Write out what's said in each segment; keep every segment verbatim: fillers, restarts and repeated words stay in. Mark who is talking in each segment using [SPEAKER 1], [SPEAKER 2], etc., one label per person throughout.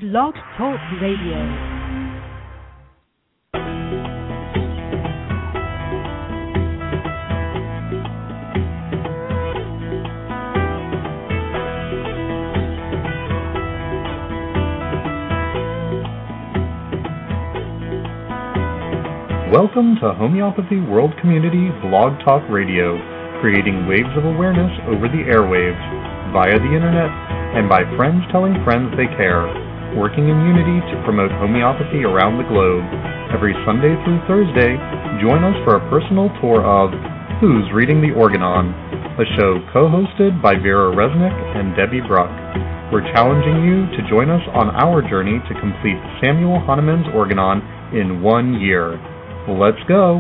[SPEAKER 1] Blog Talk Radio.
[SPEAKER 2] Welcome to Homeopathy World Community Blog Talk Radio, creating waves of awareness over the airwaves, via the internet, and by friends telling friends they care, working in unity to promote homeopathy around the globe. Every Sunday through Thursday, join us for a personal tour of Who's Reading the Organon, a show co-hosted by Vera Resnick and Debbie Bruck. We're challenging you to join us on our journey to complete Samuel Hahnemann's Organon in one year. Let's go.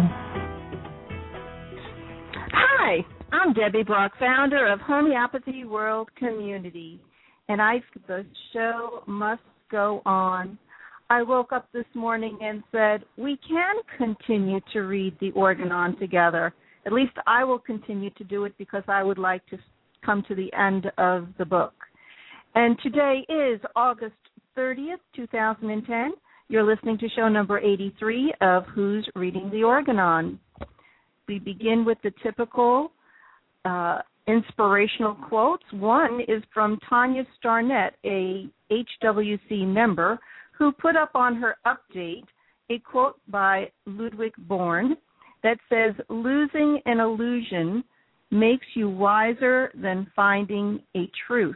[SPEAKER 3] Hi, I'm Debbie Brock, founder of Homeopathy World Community, and I the show must go on. I woke up this morning and said, we can continue to read the Organon together. At least I will continue to do it because I would like to come to the end of the book. And today is August thirtieth, two thousand ten. You're listening to show number eighty-three of Who's Reading the Organon. We begin with the typical uh, inspirational quotes. One is from Tanya Starnett, a H W C member, who put up on her update a quote by Ludwig Born that says, "Losing an illusion makes you wiser than finding a truth."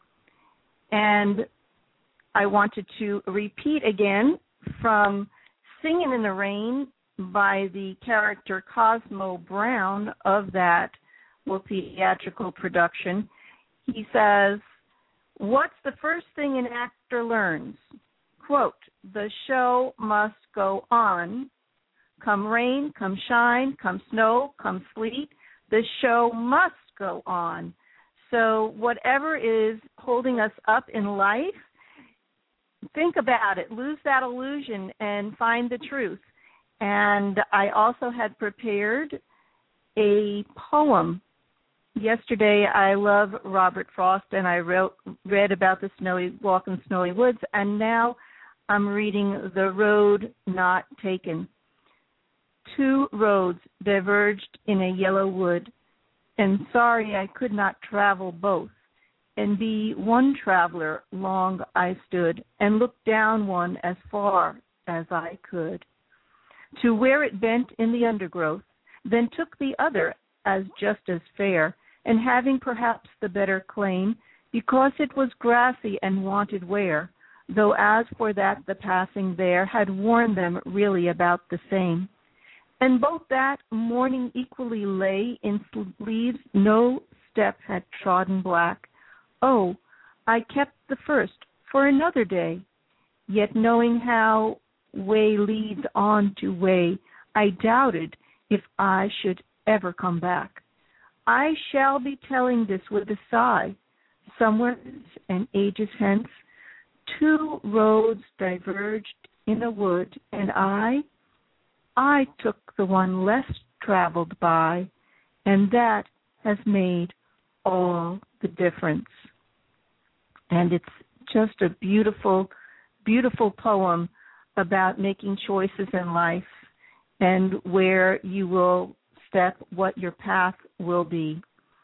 [SPEAKER 3] And I wanted to repeat again from Singin' in the Rain by the character Cosmo Brown of that well, theatrical production. He says, "What's the first thing an actor learns? Quote, the show must go on. Come rain, come shine, come snow, come sleet, the show must go on." So whatever is holding us up in life, think about it. Lose that illusion and find the truth. And I also had prepared a poem. Yesterday, I love Robert Frost, and I wrote, read about the snowy walk in snowy woods, and now I'm reading The Road Not Taken. Two roads diverged in a yellow wood, and sorry I could not travel both. And be one traveler long I stood, and looked down one as far as I could, to where it bent in the undergrowth, then took the other as just as fair, and having perhaps the better claim, because it was grassy and wanted wear, though as for that the passing there had worn them really about the same. And both that morning equally lay in leaves no step had trodden black. Oh, I kept the first for another day, yet knowing how way leads on to way, I doubted if I should ever come back. I shall be telling this with a sigh. Somewhere and ages hence, two roads diverged in a wood, and I, I took the one less traveled by, and that has made all the difference. And it's just a beautiful, beautiful poem about making choices in life and where you will step, what your path will be.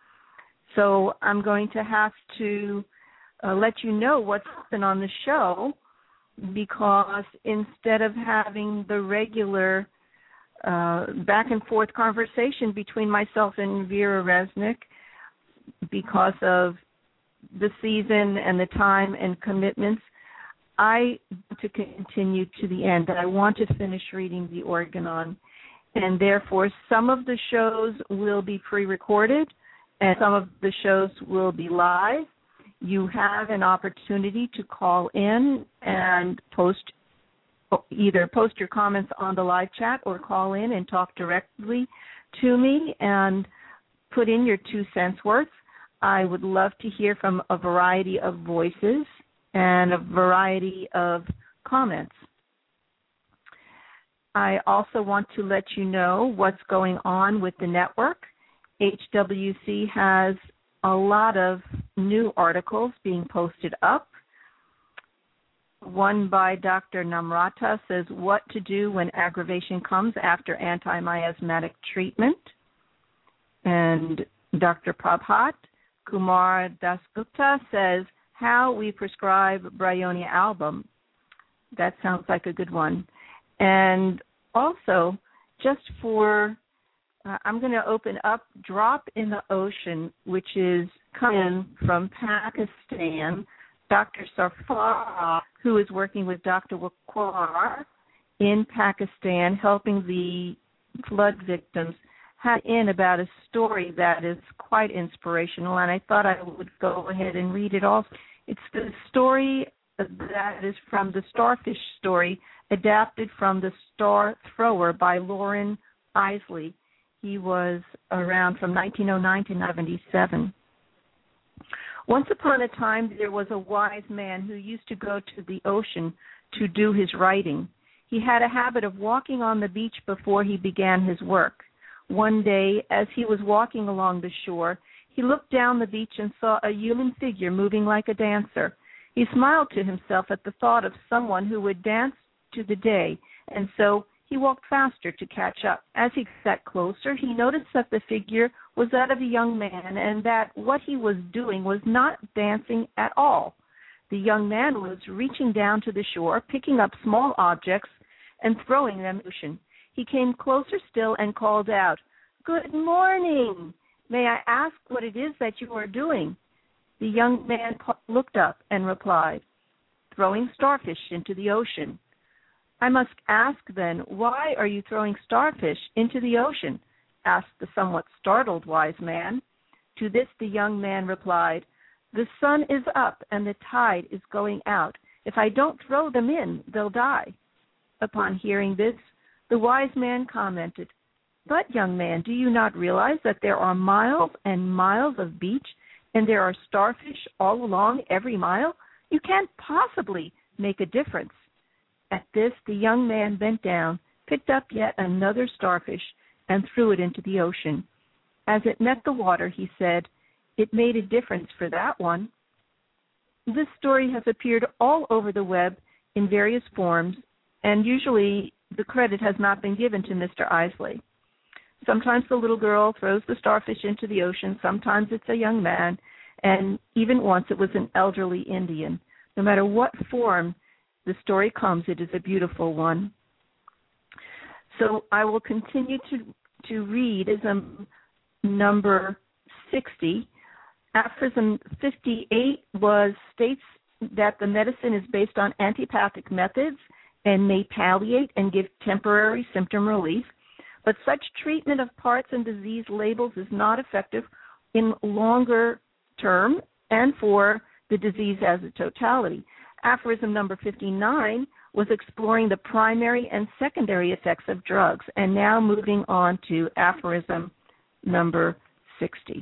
[SPEAKER 3] So I'm going to have to uh, let you know what's been on the show, because instead of having the regular uh, back and forth conversation between myself and Vera Resnick, because of the season and the time and commitments, I want to continue to the end. I want to finish reading the Organon, and therefore some of the shows will be pre-recorded and some of the shows will be live. You have an opportunity to call in and post, either post your comments on the live chat or call in and talk directly to me and put in your two cents worth. I would love to hear from a variety of voices and a variety of comments. I also want to let you know what's going on with the network. H W C has a lot of new articles being posted up. one by Doctor Namrata says, what to do when aggravation comes after antimiasmatic treatment. And Doctor Prabhat Kumar Dasgupta says, how we prescribe Bryonia album. That sounds like a good one. And also, just for, uh, I'm going to open up Drop in the Ocean, which is coming from Pakistan. Doctor Sarfara, who is working with Doctor Waqar in Pakistan, helping the flood victims, had in about a story that is quite inspirational, and I thought I would go ahead and read it also. It's the story that is from the Starfish story, adapted from The Star Thrower by Loren Eiseley. He was around from nineteen oh nine to seventy-seven. Once upon a time, there was a wise man who used to go to the ocean to do his writing. He had a habit of walking on the beach before he began his work. One day, as he was walking along the shore, he looked down the beach and saw a human figure moving like a dancer. He smiled to himself at the thought of someone who would dance to the day, and so he walked faster to catch up. As he got closer, he noticed that the figure was that of a young man, and that what he was doing was not dancing at all. The young man was reaching down to the shore, picking up small objects, and throwing them in the ocean. He came closer still and called out, "Good morning. May I ask what it is that you are doing?" The young man looked up and replied, "Throwing starfish into the ocean." "I must ask then, why are you throwing starfish into the ocean?" asked the somewhat startled wise man. To this the young man replied, "The sun is up and the tide is going out. If I don't throw them in, they'll die." Upon hearing this, the wise man commented, "But, young man, do you not realize that there are miles and miles of beach, and there are starfish all along every mile? You can't possibly make a difference." At this, the young man bent down, picked up yet another starfish, and threw it into the ocean. As it met the water, he said, "It made a difference for that one." This story has appeared all over the web in various forms, and usually the credit has not been given to Mister Eiseley. Sometimes the little girl throws the starfish into the ocean, sometimes it's a young man, and even once it was an elderly Indian. No matter what form the story comes, it is a beautiful one. So I will continue to, to read Aphorism number sixty. Aphorism fifty-eight was states that the medicine is based on antipathic methods and may palliate and give temporary symptom relief, but such treatment of parts and disease labels is not effective in longer term and for the disease as a totality. Aphorism number fifty-nine was exploring the primary and secondary effects of drugs, and now moving on to aphorism number sixty.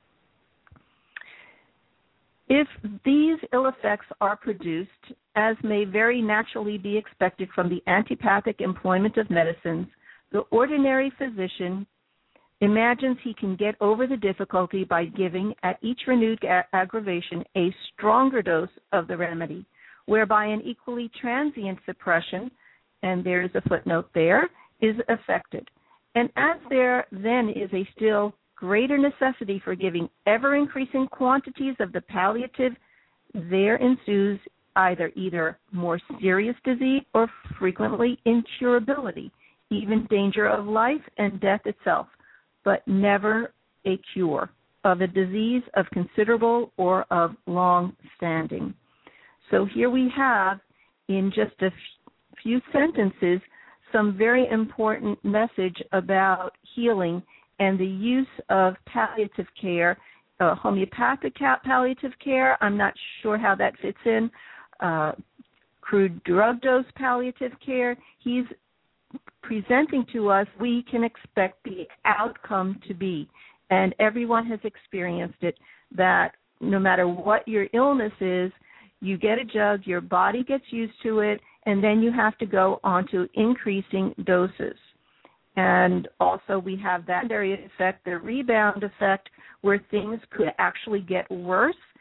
[SPEAKER 3] If these ill effects are produced, as may very naturally be expected from the antipathic employment of medicines, the ordinary physician imagines he can get over the difficulty by giving, at each renewed a- aggravation, a stronger dose of the remedy, whereby an equally transient suppression, and there is a footnote there, is effected. And as there then is a still greater necessity for giving ever-increasing quantities of the palliative, there ensues either either more serious disease or frequently incurability, even danger of life and death itself, but never a cure of a disease of considerable or of long standing. So here we have, in just a f- few sentences, some very important message about healing and the use of palliative care, uh, homeopathic palliative care. I'm not sure how that fits in. Uh, crude drug dose palliative care. He's presenting to us we can expect the outcome to be, and everyone has experienced it, that no matter what your illness is, you get a jug, your body gets used to it, and then you have to go on to increasing doses. And also we have that secondary effect, the rebound effect, where things could actually get worse,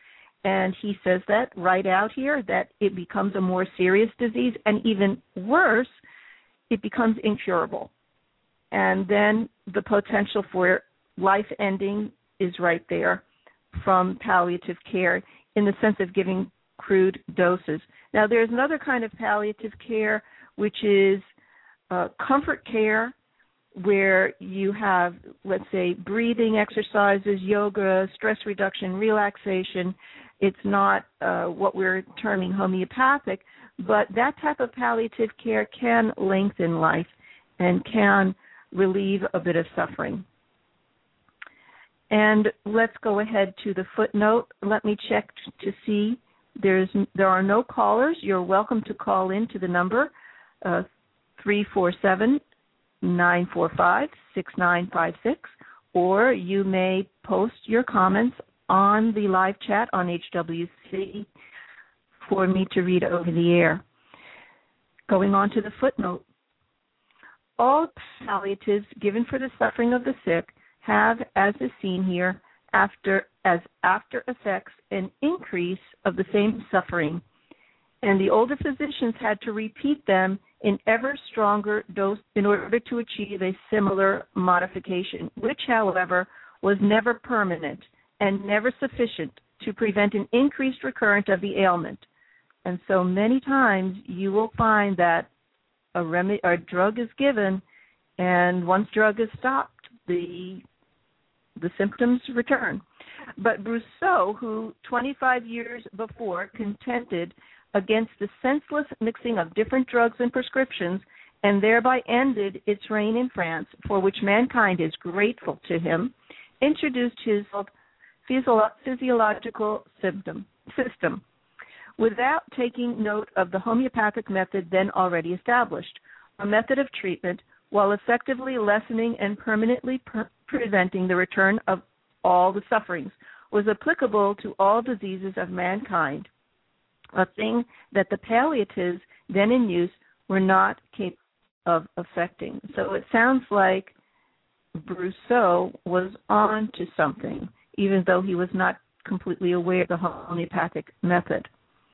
[SPEAKER 3] and he says that right out here, that it becomes a more serious disease, and even worse, it becomes incurable. And then the potential for life ending is right there from palliative care in the sense of giving crude doses. Now, there's another kind of palliative care, which is uh, comfort care, where you have, let's say, breathing exercises, yoga, stress reduction, relaxation. It's not uh, what we're terming homeopathic, but that type of palliative care can lengthen life and can relieve a bit of suffering. And let's go ahead to the footnote. Let me check to see. There's there are no callers. You're welcome to call in to the number uh, three four seven, nine four five, six nine five six, or you may post your comments on the live chat on H W C for me to read over the air. Going on to the footnote. All palliatives given for the suffering of the sick have, as is seen here, after as after effects an increase of the same suffering, and the older physicians had to repeat them in ever stronger dose in order to achieve a similar modification, which, however, was never permanent and never sufficient to prevent an increased recurrence of the ailment. And so many times you will find that a, rem- a drug is given, and once drug is stopped, the the symptoms return. But Brousseau, who twenty-five years before contended against the senseless mixing of different drugs and prescriptions, and thereby ended its reign in France, for which mankind is grateful to him, introduced his physio- physiological symptom, system, without taking note of the homeopathic method then already established, a method of treatment while effectively lessening and permanently per- preventing the return of all the sufferings, was applicable to all diseases of mankind, a thing that the palliatives then in use were not capable of affecting. So it sounds like Brousseau was on to something, even though he was not completely aware of the homeopathic method.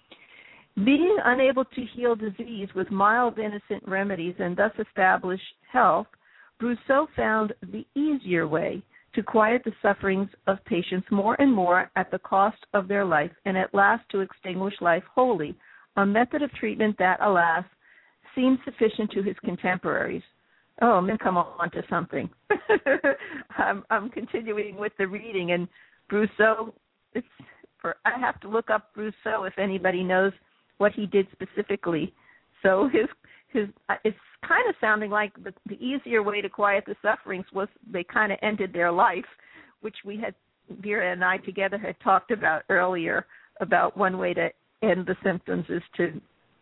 [SPEAKER 3] Being unable to heal disease with mild, innocent remedies and thus establish health, Brousseau found the easier way to quiet the sufferings of patients more and more at the cost of their life, and at last to extinguish life wholly, a method of treatment that, alas, seemed sufficient to his contemporaries. Oh, I'm going to come on to something. I'm, I'm continuing with the reading, and Brousseau, it's for, I have to look up Brousseau if anybody knows what he did specifically. So his his it's kind of sounding like the, the easier way to quiet the sufferings was they kind of ended their life, which we had, Vera and I together had talked about earlier, about one way to end the symptoms is to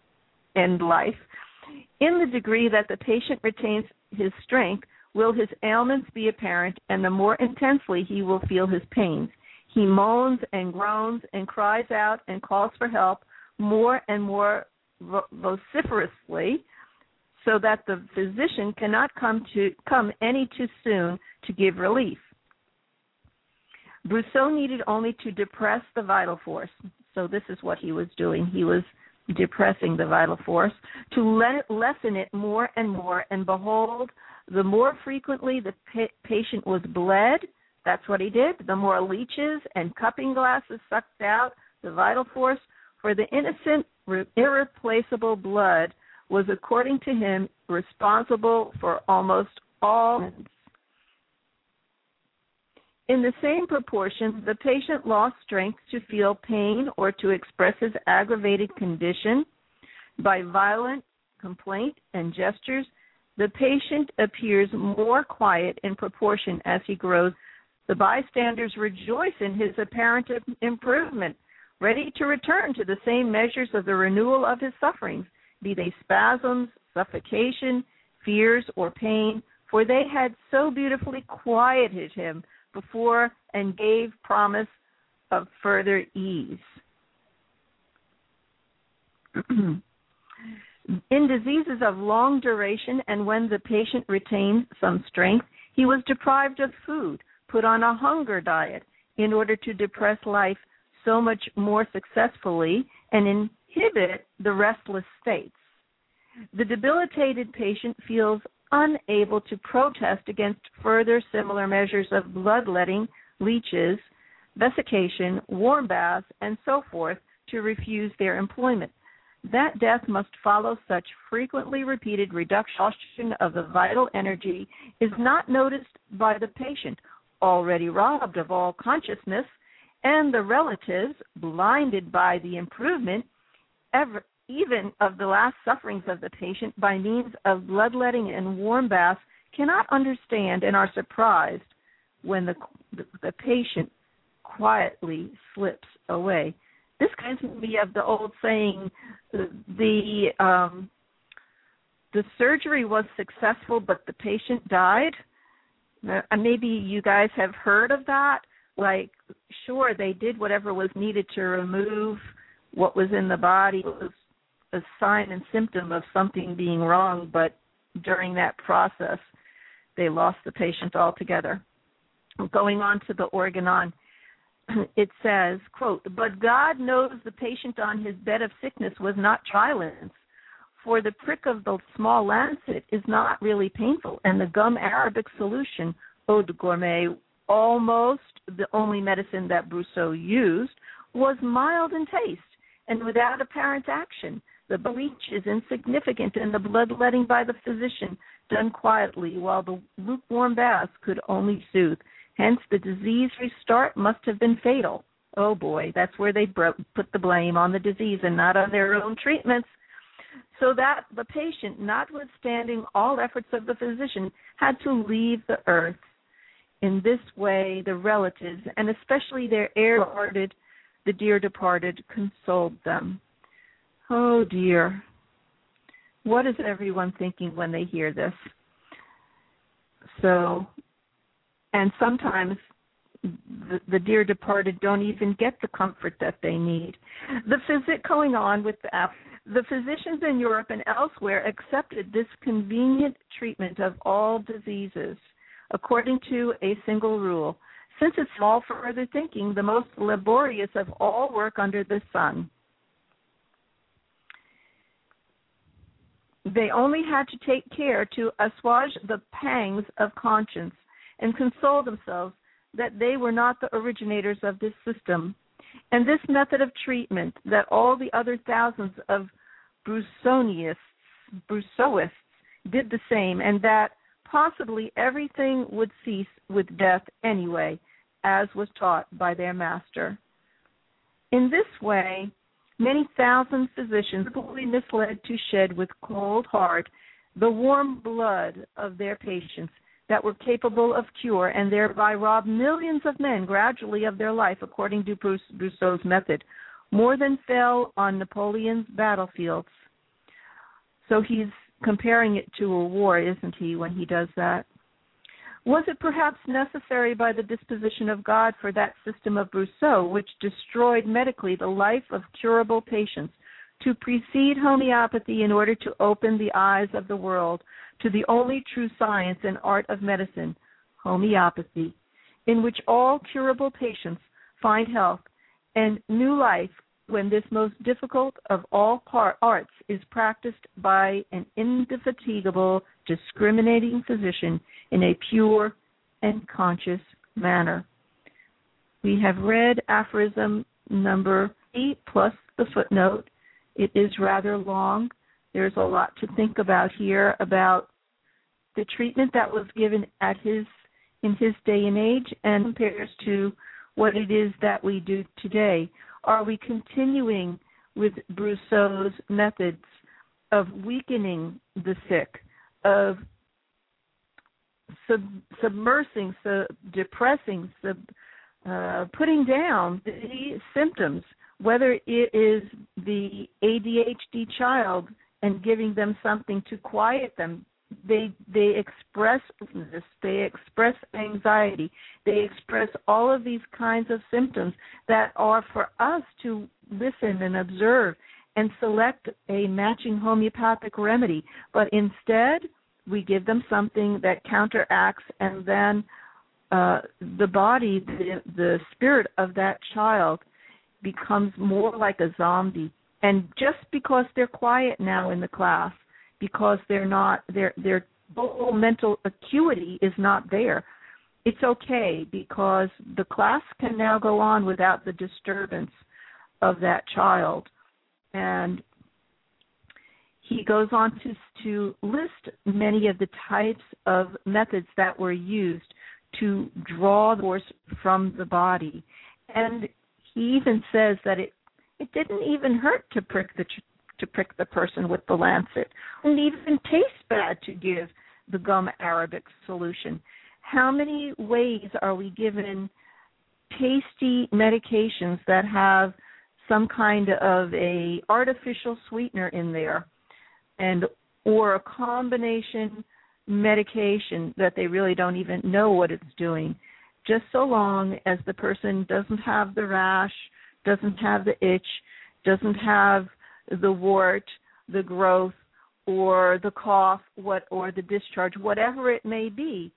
[SPEAKER 3] end life. In the degree that the patient retains his strength, will his ailments be apparent, and the more intensely he will feel his pains. He moans and groans and cries out and calls for help more and more vociferously, so that the physician cannot come to come any too soon to give relief. Brousseau needed only to depress the vital force. So this is what he was doing. He was depressing the vital force to let it lessen it more and more, and behold, the more frequently the pa- patient was bled, that's what he did, the more leeches and cupping glasses sucked out the vital force, for the innocent, irreplaceable blood was, according to him, responsible for almost all. In the same proportion, the patient lost strength to feel pain or to express his aggravated condition by violent complaint and gestures. The patient appears more quiet in proportion as he grows. The bystanders rejoice in his apparent improvement, ready to return to the same measures of the renewal of his sufferings, be they spasms, suffocation, fears, or pain, for they had so beautifully quieted him before and gave promise of further ease. In diseases of long duration and when the patient retained some strength, he was deprived of food, put on a hunger diet in order to depress life so much more successfully and inhibit the restless states. The debilitated patient feels unable to protest against further similar measures of bloodletting, leeches, vesiccation, warm baths, and so forth to refuse their employment. That death must follow such frequently repeated reduction of the vital energy is not noticed by the patient, already robbed of all consciousness, and the relatives, blinded by the improvement, ever, even of the last sufferings of the patient by means of bloodletting and warm baths, cannot understand and are surprised when the, the, the patient quietly slips away. This reminds me of the old saying, the um, the surgery was successful, but the patient died. Uh, maybe you guys have heard of that. Like, sure, they did whatever was needed to remove what was in the body. It was a sign and symptom of something being wrong, but during that process, they lost the patient altogether. Going on to the Organon, it says, quote, "But God knows the patient on his bed of sickness was not Trilance, for the prick of the small lancet is not really painful, and the gum arabic solution, eau de gourmet, almost the only medicine that Brousseau used, was mild in taste and without apparent action. The bleach is insignificant, and the bloodletting by the physician done quietly, while the lukewarm baths could only soothe. Hence, the disease restart must have been fatal." Oh, boy, that's where they bro- put the blame on the disease and not on their own treatments. So that the patient, notwithstanding all efforts of the physician, had to leave the earth. In this way, the relatives, and especially their heir departed, the dear departed, consoled them. Oh, dear. What is everyone thinking when they hear this? So, and sometimes the, the dear departed don't even get the comfort that they need. The phys- going on with the app, the physicians in Europe and elsewhere accepted this convenient treatment of all diseases according to a single rule, since it's all further thinking, the most laborious of all work under the sun. They only had to take care to assuage the pangs of conscience and console themselves that they were not the originators of this system. And this method of treatment, that all the other thousands of Brousseauists, Brousseauists did the same, and that possibly everything would cease with death anyway, as was taught by their master. In this way, many thousand physicians were misled to shed with cold heart the warm blood of their patients that were capable of cure, and thereby rob millions of men gradually of their life, according to Bruce, Brousseau's method, more than fell on Napoleon's battlefields. So he's comparing it to a war, isn't he, when he does that? Was it perhaps necessary by the disposition of God for that system of Brousseau, which destroyed medically the life of curable patients, to precede homeopathy in order to open the eyes of the world to the only true science and art of medicine, homeopathy, in which all curable patients find health and new life when this most difficult of all part arts is practiced by an indefatigable, discriminating physician in a pure and conscious manner. We have read aphorism number eight plus the footnote. It is rather long. There's a lot to think about here about the treatment that was given at his in his day and age and compares to what it is that we do today. Are we continuing with Brousseau's methods of weakening the sick, of sub, submersing, sub, depressing, sub, uh, putting down the symptoms, whether it is the A D H D child and giving them something to quiet them? They they express this, they express anxiety, they express all of these kinds of symptoms that are for us to listen and observe and select a matching homeopathic remedy. But instead, we give them something that counteracts, and then uh, the body, the, the spirit of that child becomes more like a zombie. And just because they're quiet now in the class, because they're not, their their whole mental acuity is not there, it's okay, because the class can now go on without the disturbance of that child. And he goes on to, to list many of the types of methods that were used to draw the force from the body. And he even says that it, it didn't even hurt to prick the to prick the person with the lancet. It didn't even taste bad to give the gum arabic solution. How many ways are we given tasty medications that have some kind of a artificial sweetener in there, and or a combination medication that they really don't even know what it's doing, just so long as the person doesn't have the rash, doesn't have the itch, doesn't have the wart, the growth, or the cough, what or the discharge, whatever it may be.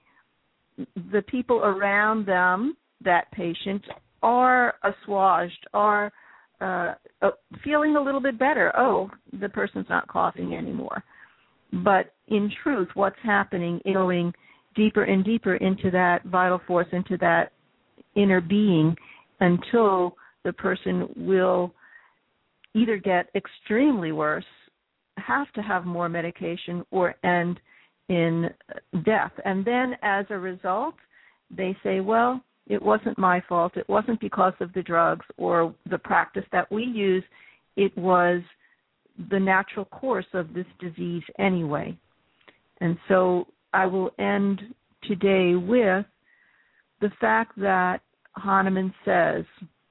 [SPEAKER 3] The people around them, that patient, are assuaged, are uh, uh, feeling a little bit better. Oh, the person's not coughing anymore. But in truth, what's happening is going deeper and deeper into that vital force, into that inner being, until the person will either get extremely worse, have to have more medication, or end in death. And then as a result, they say, well, it wasn't my fault. It wasn't because of the drugs or the practice that we use. It was the natural course of this disease anyway. And so I will end today with the fact that Hahnemann says,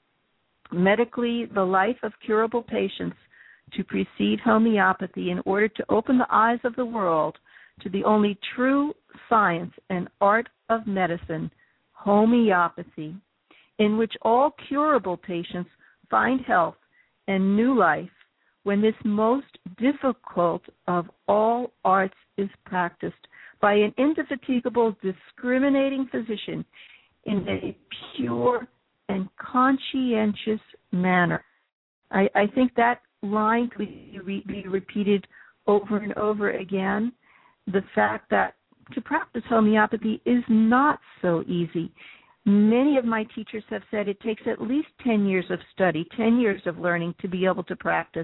[SPEAKER 3] medically, the life of curable patients to precede homeopathy in order to open the eyes of the world to the only true science and art of medicine, homeopathy, in which all curable patients find health and new life when this most difficult of all arts is practiced by an indefatigable, discriminating physician in a pure and conscientious manner. I, I think that line could be, be repeated over and over again. The fact that to practice homeopathy is not so easy. Many of my teachers have said it takes at least ten years of study, ten years of learning to be able to practice.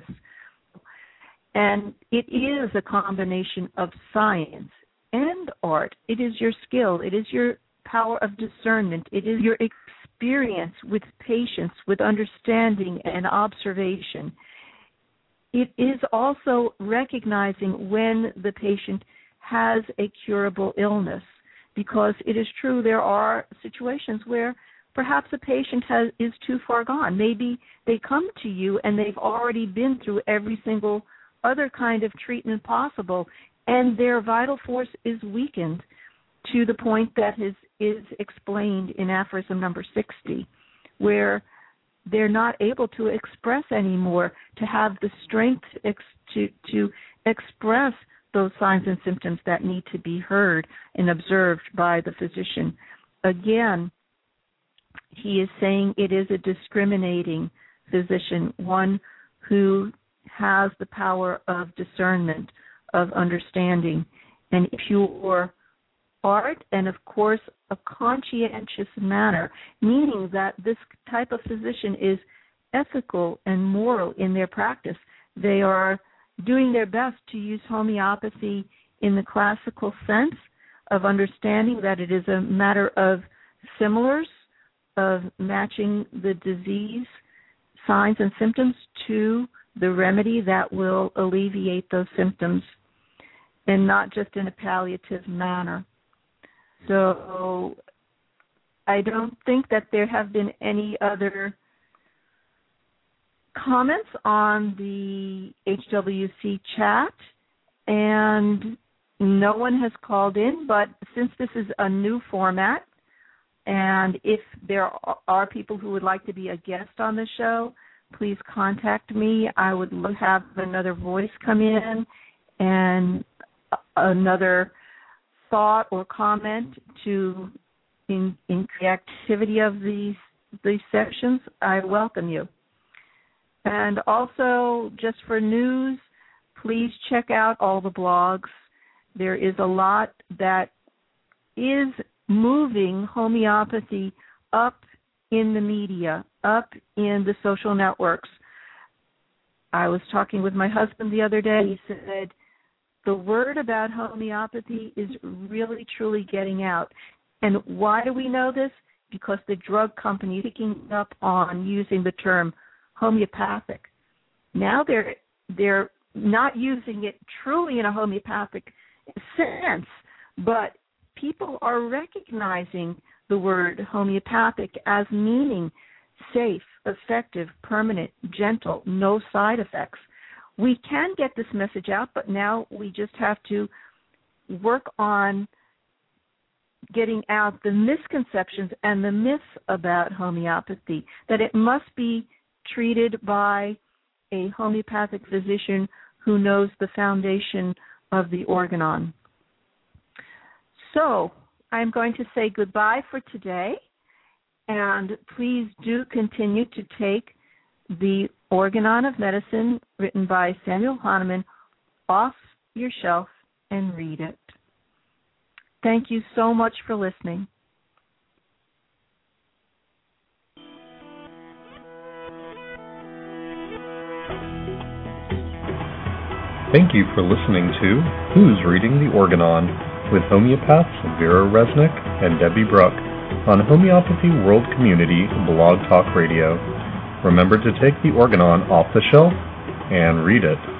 [SPEAKER 3] And it is a combination of science and art. It is your skill. It is your power of discernment. It is your experience with patience, with understanding and observation. It is also recognizing when the patient has a curable illness, because it is true there are situations where perhaps a patient has, is too far gone. Maybe they come to you and they've already been through every single other kind of treatment possible, and their vital force is weakened to the point that is, is explained in aphorism number sixty, where they're not able to express anymore, to have the strength ex- to, to express those signs and symptoms that need to be heard and observed by the physician. Again, he is saying it is a discriminating physician, one who has the power of discernment, of understanding, and pure art, and of course a conscientious manner, meaning that this type of physician is ethical and moral in their practice. They are doing their best to use homeopathy in the classical sense of understanding that it is a matter of similars, of matching the disease signs and symptoms to the remedy that will alleviate those symptoms, and not just in a palliative manner. So I don't think that there have been any other comments on the H W C chat, and no one has called in, but since this is a new format, and if there are people who would like to be a guest on the show, please contact me. I would love to have another voice come in and another thought or comment to in, in the activity of these these sessions. I welcome you. And also, just for news, please check out all the blogs. There is a lot that is moving homeopathy up in the media, up in the social networks. I was talking with my husband the other day. He said, the word about homeopathy is really, truly getting out. And why do we know this? Because the drug company is picking up on using the term homeopathic. Now they're they're not using it truly in a homeopathic sense, but people are recognizing the word homeopathic as meaning safe, effective, permanent, gentle, no side effects. We can get this message out, but now we just have to work on getting out the misconceptions and the myths about homeopathy, that it must be treated by a homeopathic physician who knows the foundation of the organon. So I'm going to say goodbye for today, and please do continue to take the Organon of Medicine, written by Samuel Hahnemann, off your shelf and read it. Thank you so much for listening.
[SPEAKER 2] Thank you for listening to Who's Reading the Organon with homeopaths Vera Resnick and Debbie Bruck on Homeopathy World Community Blog Talk Radio. Remember to take the Organon off the shelf and read it.